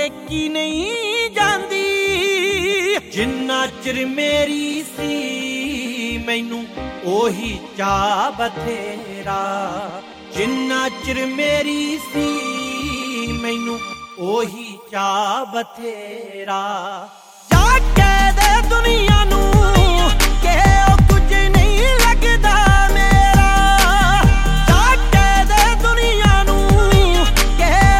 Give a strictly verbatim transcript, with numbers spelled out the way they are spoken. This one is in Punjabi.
ਸੇਕੀ ਨਹੀਂ ਜਾਂਦੀ। ਜਿੰਨਾ ਚਿਰ ਮੇਰੀ ਸੀ ਮੈਨੂੰ ਉਹੀ ਚਾਹ ਬਥੇਰਾ, ਜਿੰਨਾ ਚਿਰ ਮੇਰੀ ਸੀ ਮੈਨੂੰ ਉਹੀ ਚਾਹ ਬਥੇਰਾ। ਜਾ ਕੇ ਦੇ ਦੁਨੀਆ ਨੂੰ